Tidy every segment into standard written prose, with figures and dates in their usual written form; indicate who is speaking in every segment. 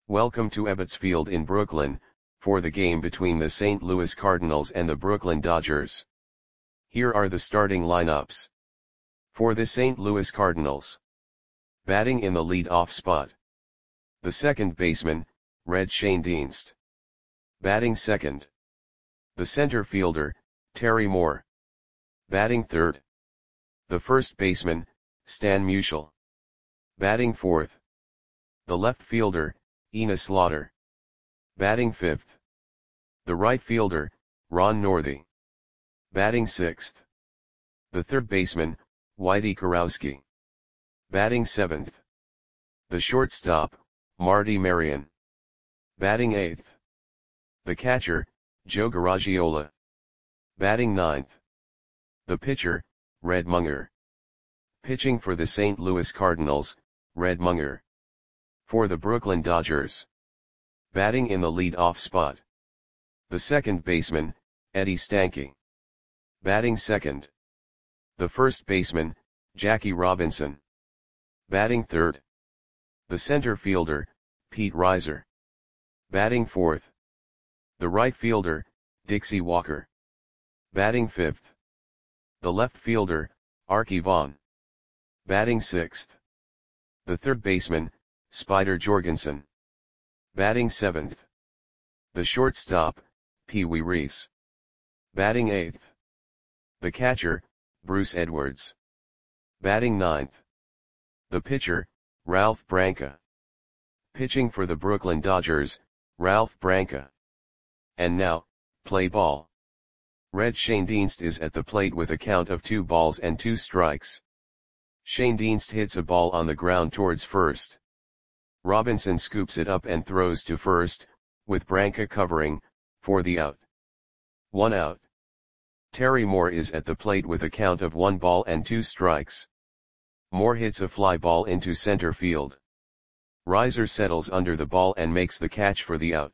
Speaker 1: Welcome to Ebbets Field in Brooklyn, for the game between the St. Louis Cardinals and the Brooklyn Dodgers. Here are the starting lineups. For the St. Louis Cardinals. Batting in the lead-off spot. The second baseman, Red Schoendienst. Batting second. The center fielder, Terry Moore. Batting third. The first baseman, Stan Musial. Batting fourth. The left fielder, Enos Slaughter. Batting fifth. The right fielder, Ron Northey. Batting sixth. The third baseman, Whitey Kurowski. Batting seventh. The shortstop, Marty Marion. Batting eighth. The catcher, Joe Garagiola. Batting ninth. The pitcher, Red Munger. Pitching for the St. Louis Cardinals, Red Munger. For the Brooklyn Dodgers. Batting in the lead-off spot. The second baseman, Eddie Stanky. Batting second. The first baseman, Jackie Robinson. Batting third. The center fielder, Pete Reiser. Batting fourth. The right fielder, Dixie Walker. Batting fifth. The left fielder, Arky Vaughan. Batting sixth. The third baseman, Spider Jorgensen. Batting seventh. The shortstop, Pee Wee Reese. Batting eighth. The catcher, Bruce Edwards. Batting ninth. The pitcher, Ralph Branca. Pitching for the Brooklyn Dodgers, Ralph Branca. And now, play ball. Red Schoendienst is at the plate with a count of 2 balls and 2 strikes. Schoendienst hits a ball on the ground towards first. Robinson scoops it up and throws to first, with Branca covering, for the out. 1 out. Terry Moore is at the plate with a count of 1 ball and 2 strikes. Moore hits a fly ball into center field. Reiser settles under the ball and makes the catch for the out.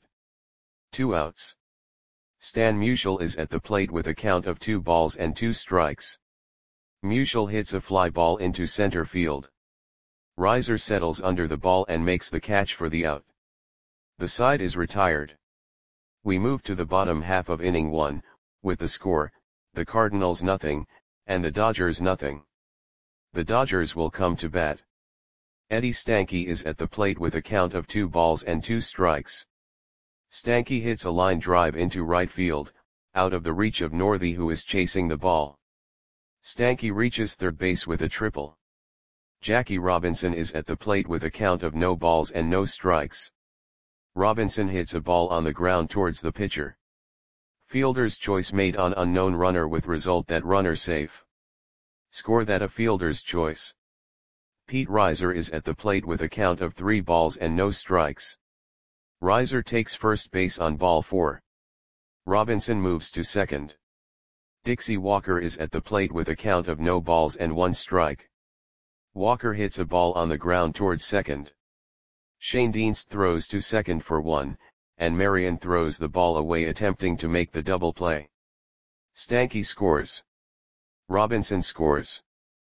Speaker 1: 2 outs. Stan Musial is at the plate with a count of 2 balls and 2 strikes. Musial hits a fly ball into center field. Reiser settles under the ball and makes the catch for the out. The side is retired. We move to the bottom half of inning 1, with the score, the Cardinals nothing, and the Dodgers nothing. The Dodgers will come to bat. Eddie Stanky is at the plate with a count of 2 balls and 2 strikes. Stanky hits a line drive into right field, out of the reach of Northey, who is chasing the ball. Stanky reaches third base with a triple. Jackie Robinson is at the plate with a count of no balls and no strikes. Robinson hits a ball on the ground towards the pitcher. Fielder's choice made on unknown runner with result that runner safe. Score that a fielder's choice. Pete Reiser is at the plate with a count of 3 balls and no strikes. Reiser takes first base on ball 4. Robinson moves to second. Dixie Walker is at the plate with a count of no balls and 1 strike. Walker hits a ball on the ground towards second. Schoendienst throws to second for 1, and Marion throws the ball away attempting to make the double play. Stanky scores. Robinson scores.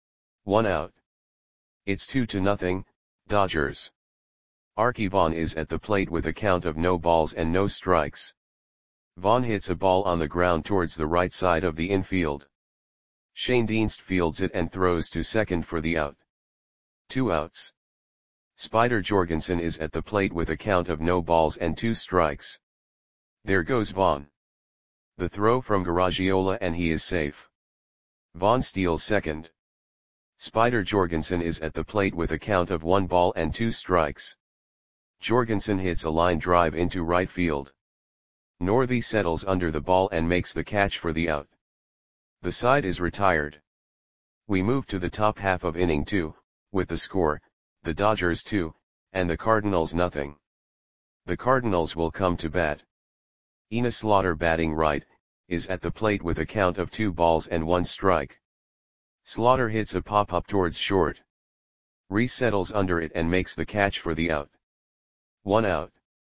Speaker 1: 1 out. It's 2-0, Dodgers. Arky Vaughan is at the plate with a count of no balls and no strikes. Vaughan hits a ball on the ground towards the right side of the infield. Schoendienst fields it and throws to second for the out. 2 outs. Spider Jorgensen is at the plate with a count of no balls and 2 strikes. There goes Vaughan. The throw from Garagiola and he is safe. Vaughan steals second. Spider Jorgensen is at the plate with a count of 1 ball and 2 strikes. Jorgensen hits a line drive into right field. Northey settles under the ball and makes the catch for the out. The side is retired. We move to the top half of inning 2, with the score, the Dodgers 2, and the Cardinals nothing. The Cardinals will come to bat. Enos Slaughter, batting right, is at the plate with a count of 2 balls and 1 strike. Slaughter hits a pop-up towards short. Reese settles under it and makes the catch for the out. 1 out.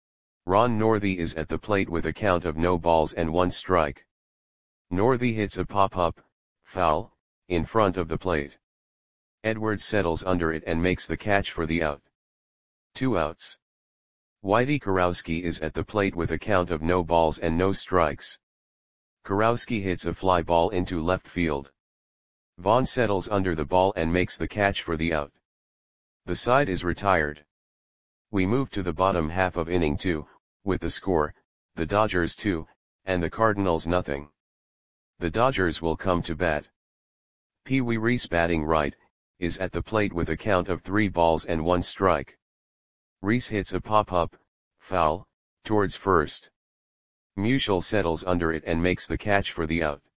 Speaker 1: Ron Northey is at the plate with a count of no balls and 1 strike. Northey hits a pop-up, foul, in front of the plate. Edwards settles under it and makes the catch for the out. 2 outs. Whitey Kurowski is at the plate with a count of no balls and no strikes. Kurowski hits a fly ball into left field. Vaughn settles under the ball and makes the catch for the out. The side is retired. We move to the bottom half of inning 2, with the score, the Dodgers 2, and the Cardinals nothing. The Dodgers will come to bat. Pee Wee Reese, batting right, is at the plate with a count of 3 balls and 1 strike. Reese hits a pop-up, foul, towards first. Musial settles under it and makes the catch for the out.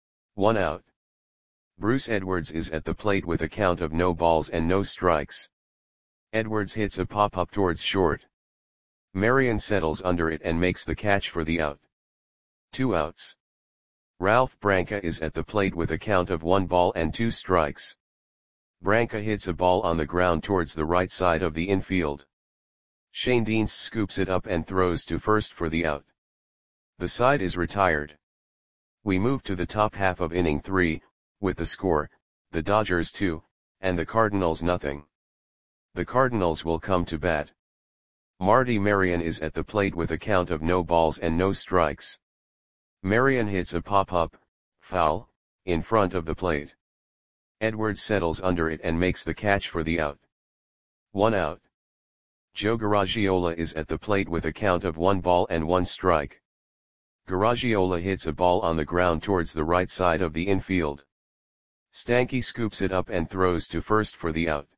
Speaker 1: 1 out. Bruce Edwards is at the plate with a count of no balls and no strikes. Edwards hits a pop-up towards short. Marion settles under it and makes the catch for the out. 2 outs. Ralph Branca is at the plate with a count of 1 ball and 2 strikes. Branca hits a ball on the ground towards the right side of the infield. Shane Dienst scoops it up and throws to first for the out. The side is retired. We move to the top half of inning 3, with the score, the Dodgers 2, and the Cardinals nothing. The Cardinals will come to bat. Marty Marion is at the plate with a count of no balls and no strikes. Marion hits a pop-up, foul, in front of the plate. Edwards settles under it and makes the catch for the out. 1 out. Joe Garagiola is at the plate with a count of 1 ball and 1 strike. Garagiola hits a ball on the ground towards the right side of the infield. Stanky scoops it up and throws to first for the out.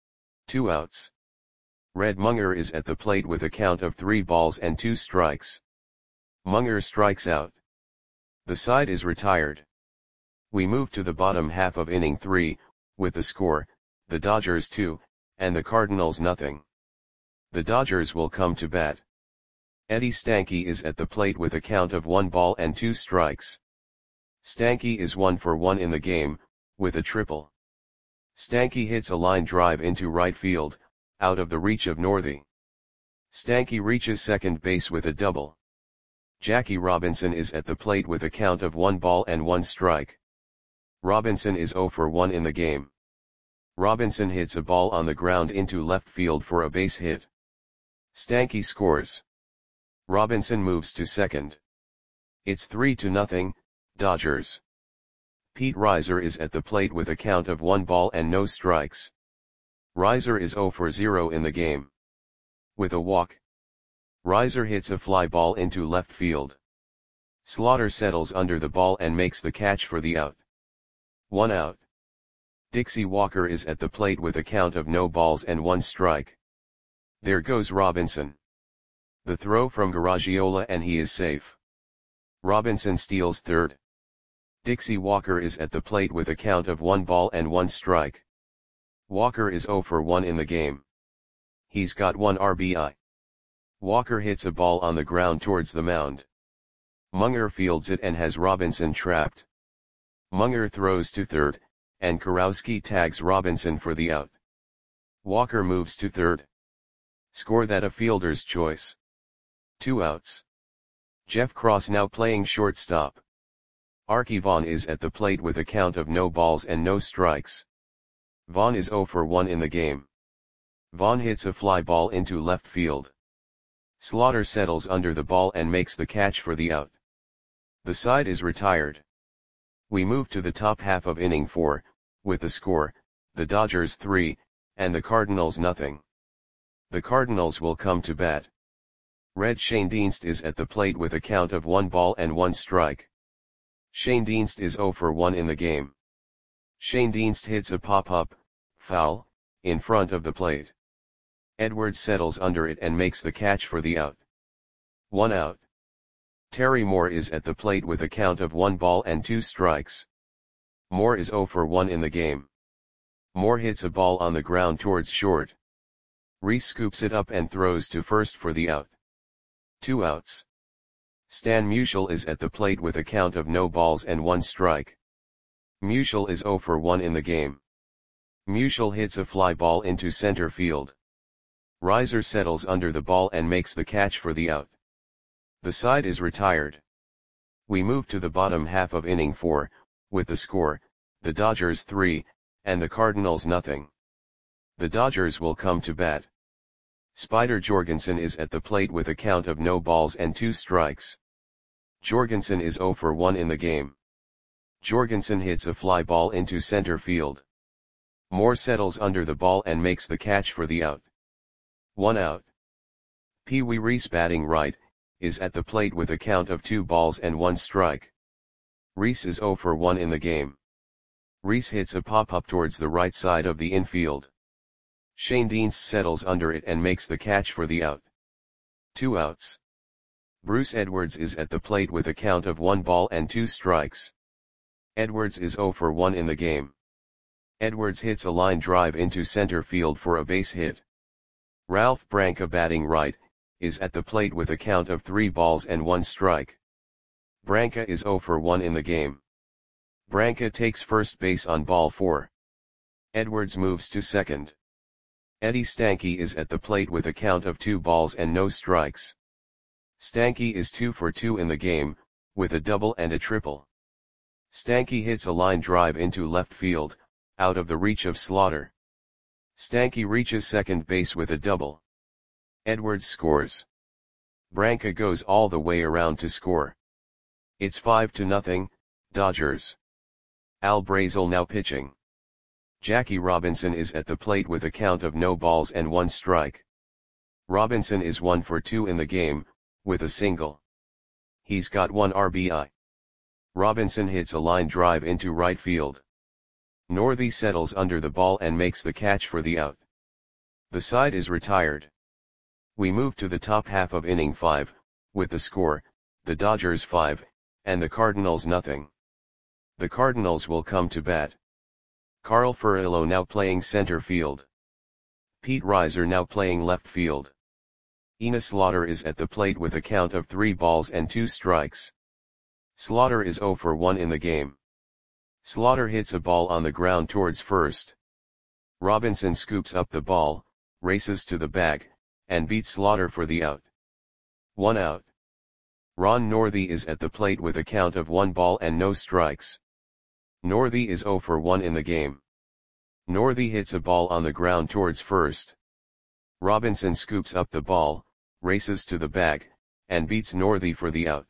Speaker 1: 2 outs. Red Munger is at the plate with a count of 3 balls and 2 strikes. Munger strikes out. The side is retired. We move to the bottom half of inning 3, with the score, the Dodgers 2, and the Cardinals nothing. The Dodgers will come to bat. Eddie Stanky is at the plate with a count of 1 ball and 2 strikes. Stanky is 1 for 1 in the game, with a triple. Stanky hits a line drive into right field, out of the reach of Northey. Stanky reaches second base with a double. Jackie Robinson is at the plate with a count of 1 ball and 1 strike. Robinson is 0 for 1 in the game. Robinson hits a ball on the ground into left field for a base hit. Stanky scores. Robinson moves to second. It's 3-0, Dodgers. Pete Reiser is at the plate with a count of 1 ball and no strikes. Reiser is 0 for 0 in the game. With a walk. Reiser hits a fly ball into left field. Slaughter settles under the ball and makes the catch for the out. 1 out. Dixie Walker is at the plate with a count of no balls and 1 strike. There goes Robinson. The throw from Garagiola and he is safe. Robinson steals third. Dixie Walker is at the plate with a count of 1 ball and 1 strike. Walker is 0 for 1 in the game. He's got 1 RBI. Walker hits a ball on the ground towards the mound. Munger fields it and has Robinson trapped. Munger throws to third, and Kurowski tags Robinson for the out. Walker moves to third. Score that a fielder's choice. 2 outs. Jeff Cross now playing shortstop. Archie Vaughn is at the plate with a count of no balls and no strikes. Vaughn is 0 for 1 in the game. Vaughn hits a fly ball into left field. Slaughter settles under the ball and makes the catch for the out. The side is retired. We move to the top half of inning 4, with the score, the Dodgers 3, and the Cardinals nothing. The Cardinals will come to bat. Red Shane Dienst is at the plate with a count of 1 ball and 1 strike. Shane Dienst is 0 for 1 in the game. Shane Dienst hits a pop-up, foul, in front of the plate. Edwards settles under it and makes the catch for the out. 1 out. Terry Moore is at the plate with a count of 1 ball and 2 strikes. Moore is 0 for 1 in the game. Moore hits a ball on the ground towards short. Reese scoops it up and throws to first for the out. 2 outs. Stan Musial is at the plate with a count of no balls and 1 strike. Musial is 0 for 1 in the game. Musial hits a fly ball into center field. Reiser settles under the ball and makes the catch for the out. The side is retired. We move to the bottom half of inning 4, with the score, the Dodgers 3, and the Cardinals nothing. The Dodgers will come to bat. Spider Jorgensen is at the plate with a count of no balls and 2 strikes. Jorgensen is 0 for 1 in the game. Jorgensen hits a fly ball into center field. Moore settles under the ball and makes the catch for the out. 1 out. Pee Wee Reese batting right, is at the plate with a count of 2 balls and 1 strike. Reese is 0 for 1 in the game. Reese hits a pop-up towards the right side of the infield. Shane Deans settles under it and makes the catch for the out. 2 outs. Bruce Edwards is at the plate with a count of 1 ball and 2 strikes. Edwards is 0 for 1 in the game. Edwards hits a line drive into center field for a base hit. Ralph Branca batting right, is at the plate with a count of 3 balls and 1 strike. Branca is 0 for 1 in the game. Branca takes first base on ball 4. Edwards moves to second. Eddie Stanky is at the plate with a count of 2 balls and no strikes. Stanky is 2 for 2 in the game, with a double and a triple. Stanky hits a line drive into left field, out of the reach of Slaughter. Stanky reaches second base with a double. Edwards scores. Branca goes all the way around to score. It's 5-0, Dodgers. Al Brazil now pitching. Jackie Robinson is at the plate with a count of no balls and 1 strike. Robinson is 1 for 2 in the game, with a single. He's got 1 RBI. Robinson hits a line drive into right field. Northey settles under the ball and makes the catch for the out. The side is retired. We move to the top half of inning 5, with the score, the Dodgers 5, and the Cardinals nothing. The Cardinals will come to bat. Carl Furillo now playing center field. Pete Reiser now playing left field. Enos Slaughter is at the plate with a count of 3 balls and 2 strikes. Slaughter is 0 for 1 in the game. Slaughter hits a ball on the ground towards first. Robinson scoops up the ball, races to the bag, and beats Slaughter for the out. 1 out. Ron Northey is at the plate with a count of 1 ball and no strikes. Northey is 0 for 1 in the game. Northey hits a ball on the ground towards first. Robinson scoops up the ball, races to the bag, and beats Northey for the out.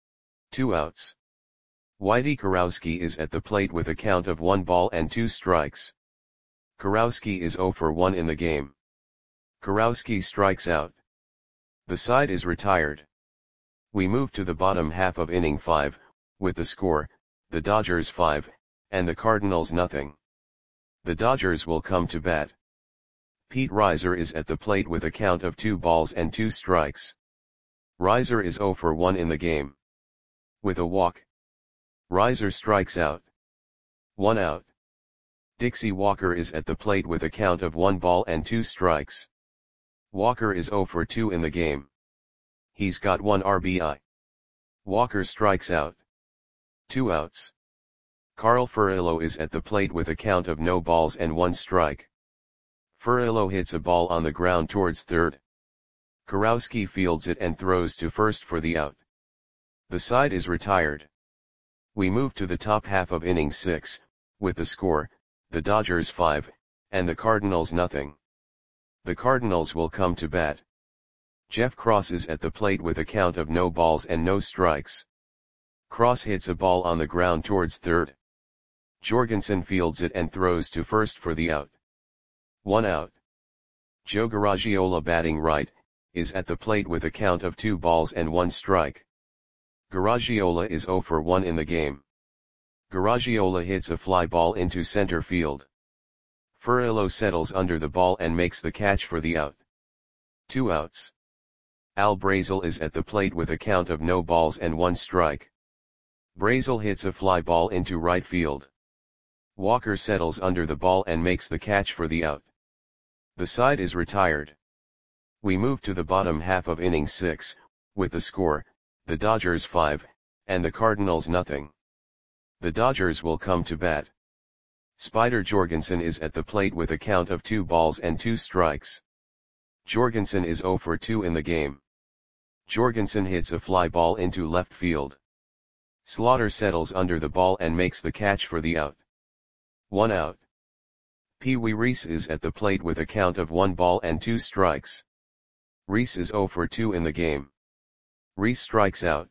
Speaker 1: 2 outs. Whitey Kurowski is at the plate with a count of 1 ball and 2 strikes. Kurowski is 0 for 1 in the game. Kurowski strikes out. The side is retired. We move to the bottom half of inning 5, with the score, the Dodgers 5, and the Cardinals nothing. The Dodgers will come to bat. Pete Reiser is at the plate with a count of 2 balls and 2 strikes. Reiser is 0 for 1 in the game. With a walk, Reiser strikes out. 1 out. Dixie Walker is at the plate with a count of 1 ball and 2 strikes. Walker is 0 for 2 in the game. He's got 1 RBI. Walker strikes out. 2 outs. Carl Furillo is at the plate with a count of no balls and 1 strike. Furillo hits a ball on the ground towards third. Kurowski fields it and throws to first for the out. The side is retired. We move to the top half of inning 6, with the score, the Dodgers 5, and the Cardinals nothing. The Cardinals will come to bat. Jeff Cross is at the plate with a count of no balls and no strikes. Cross hits a ball on the ground towards third. Jorgensen fields it and throws to first for the out. 1 out. Joe Garagiola batting right, is at the plate with a count of 2 balls and 1 strike. Garagiola is 0 for 1 in the game. Garagiola hits a fly ball into center field. Furillo settles under the ball and makes the catch for the out. 2 outs. Al Brazil is at the plate with a count of no balls and 1 strike. Brazil hits a fly ball into right field. Walker settles under the ball and makes the catch for the out. The side is retired. We move to the bottom half of inning 6, with the score, the Dodgers 5, and the Cardinals nothing. The Dodgers will come to bat. Spider Jorgensen is at the plate with a count of 2 balls and 2 strikes. Jorgensen is 0 for 2 in the game. Jorgensen hits a fly ball into left field. Slaughter settles under the ball and makes the catch for the out. 1 out. Pee Wee Reese is at the plate with a count of 1 ball and 2 strikes. Rhys is 0 for 2 in the game. Rhys strikes out.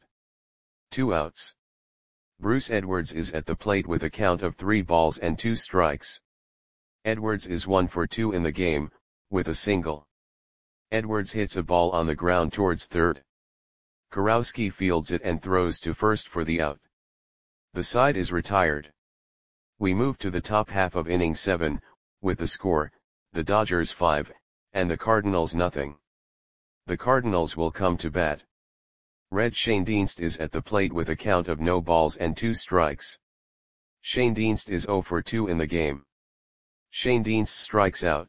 Speaker 1: 2 outs. Bruce Edwards is at the plate with a count of 3 balls and 2 strikes. Edwards is 1 for 2 in the game, with a single. Edwards hits a ball on the ground towards third. Kurowski fields it and throws to first for the out. The side is retired. We move to the top half of inning 7, with the score, the Dodgers 5, and the Cardinals nothing. The Cardinals will come to bat. Red Schoendienst is at the plate with a count of no balls and 2 strikes. Schoendienst is 0 for 2 in the game. Schoendienst strikes out.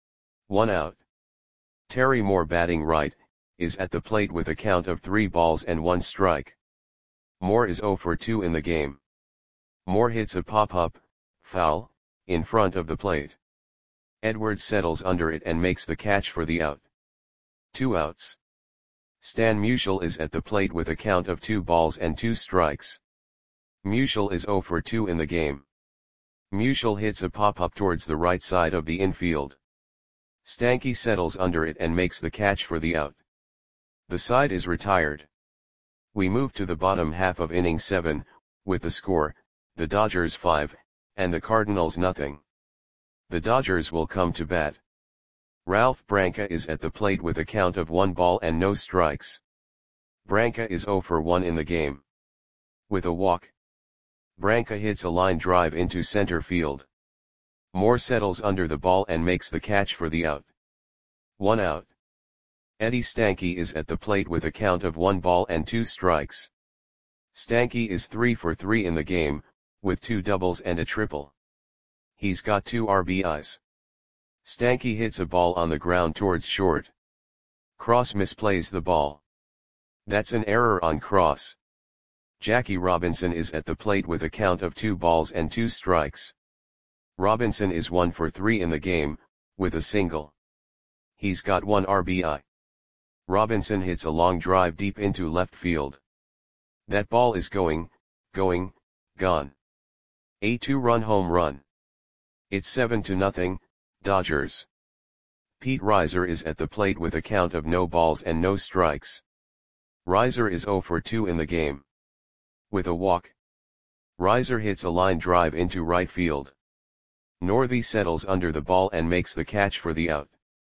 Speaker 1: 1 out. Terry Moore, batting right, is at the plate with a count of 3 balls and 1 strike. Moore is 0 for 2 in the game. Moore hits a pop-up, foul, in front of the plate. Edwards settles under it and makes the catch for the out. 2 outs. Stan Musial is at the plate with a count of 2 balls and 2 strikes. Musial is 0 for 2 in the game. Musial hits a pop-up towards the right side of the infield. Stanky settles under it and makes the catch for the out. The side is retired. We move to the bottom half of inning 7, with the score, the Dodgers 5, and the Cardinals nothing. The Dodgers will come to bat. Ralph Branca is at the plate with a count of 1 ball and no strikes. Branca is 0 for 1 in the game. With a walk, Branca hits a line drive into center field. Moore settles under the ball and makes the catch for the out. 1 out. Eddie Stanky is at the plate with a count of 1 ball and 2 strikes. Stanky is 3 for 3 in the game, with 2 doubles and a triple. He's got 2 RBIs. Stanky hits a ball on the ground towards short. Cross misplays the ball. That's an error on Cross. Jackie Robinson is at the plate with a count of 2 balls and 2 strikes. Robinson is 1 for 3 in the game, with a single. He's got 1 RBI. Robinson hits a long drive deep into left field. That ball is gone. A 2-run home run. It's 7-0, Dodgers. Pete Reiser is at the plate with a count of no balls and no strikes. Reiser is 0 for 2 in the game. With a walk, Reiser hits a line drive into right field. Northey settles under the ball and makes the catch for the out.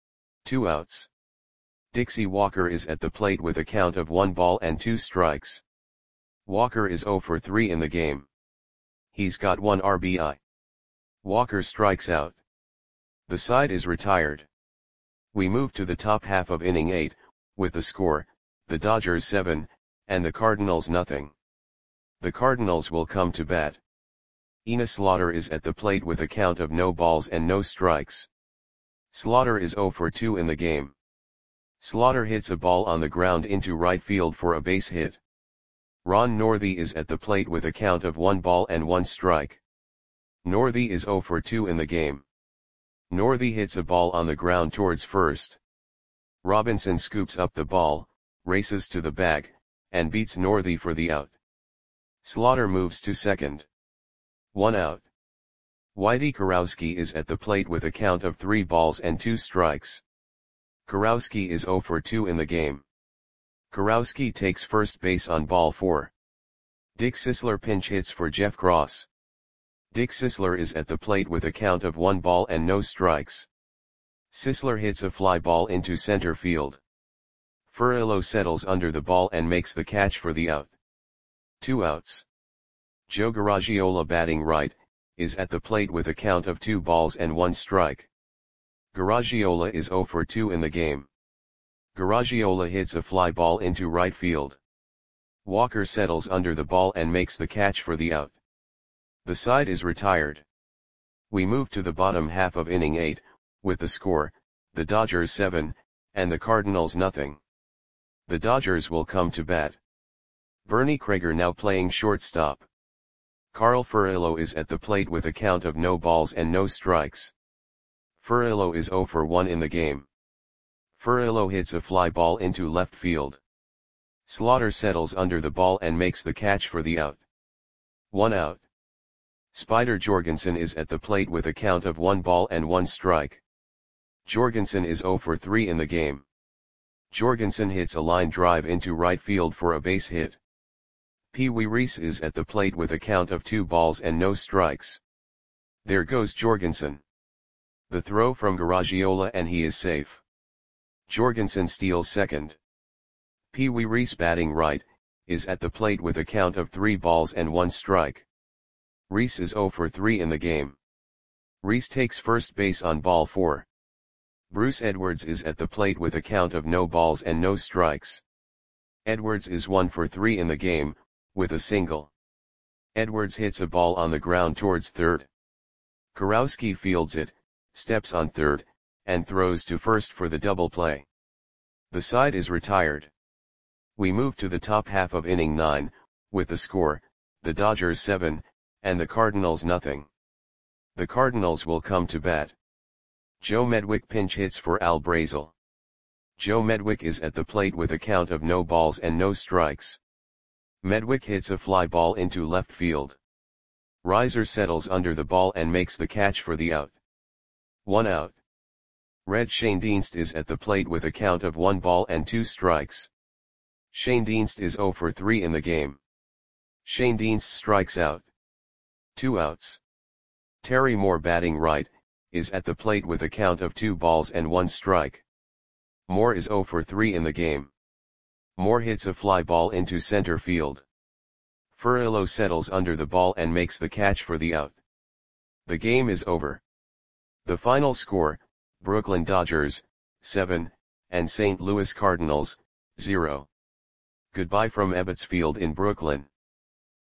Speaker 1: 2 outs. Dixie Walker is at the plate with a count of 1 ball and 2 strikes. Walker is 0 for 3 in the game. He's got 1 RBI. Walker strikes out. The side is retired. We move to the top half of inning 8, with the score, the Dodgers 7, and the Cardinals nothing. The Cardinals will come to bat. Enos Slaughter is at the plate with a count of no balls and no strikes. Slaughter is 0 for 2 in the game. Slaughter hits a ball on the ground into right field for a base hit. Ron Northey is at the plate with a count of 1 ball and 1 strike. Northey is 0 for 2 in the game. Northey hits a ball on the ground towards first. Robinson scoops up the ball, races to the bag, and beats Northey for the out. Slaughter moves to second. 1 out. Whitey Kurowski is at the plate with a count of 3 balls and 2 strikes. Kurowski is 0 for 2 in the game. Kurowski takes first base on ball 4. Dick Sisler pinch hits for Jeff Cross. Dick Sisler is at the plate with a count of 1 ball and no strikes. Sisler hits a fly ball into center field. Furillo settles under the ball and makes the catch for the out. 2 outs. Joe Garagiola, batting right, is at the plate with a count of 2 balls and 1 strike. Garagiola is 0 for 2 in the game. Garagiola hits a fly ball into right field. Walker settles under the ball and makes the catch for the out. The side is retired. We move to the bottom half of inning 8, with the score, the Dodgers 7, and the Cardinals nothing. The Dodgers will come to bat. Bernie Krager now playing shortstop. Carl Furillo is at the plate with a count of no balls and no strikes. Furillo is 0 for 1 in the game. Furillo hits a fly ball into left field. Slaughter settles under the ball and makes the catch for the out. 1 out. Spider Jorgensen is at the plate with a count of 1 ball and 1 strike. Jorgensen is 0 for 3 in the game. Jorgensen hits a line drive into right field for a base hit. Pee Wee Reese is at the plate with a count of 2 balls and no strikes. There goes Jorgensen. The throw from Garagiola and he is safe. Jorgensen steals second. Pee Wee Reese, batting right, is at the plate with a count of 3 balls and 1 strike. Reese is 0 for 3 in the game. Reese takes first base on ball 4. Bruce Edwards is at the plate with a count of no balls and no strikes. Edwards is 1 for 3 in the game, with a single. Edwards hits a ball on the ground towards third. Kurowski fields it, steps on third, and throws to first for the double play. The side is retired. We move to the top half of inning 9, with the score, the Dodgers 7, and the Cardinals nothing. The Cardinals will come to bat. Joe Medwick pinch hits for Al Brazil. Joe Medwick is at the plate with a count of no balls and no strikes. Medwick hits a fly ball into left field. Reiser settles under the ball and makes the catch for the out. 1 out. Red Schoendienst is at the plate with a count of 1 ball and 2 strikes. Schoendienst is 0 for 3 in the game. Schoendienst strikes out. 2 outs. Terry Moore, batting right, is at the plate with a count of 2 balls and 1 strike. Moore is 0 for 3 in the game. Moore hits a fly ball into center field. Furillo settles under the ball and makes the catch for the out. The game is over. The final score, Brooklyn Dodgers, 7, and St. Louis Cardinals, 0. Goodbye from Ebbets Field in Brooklyn.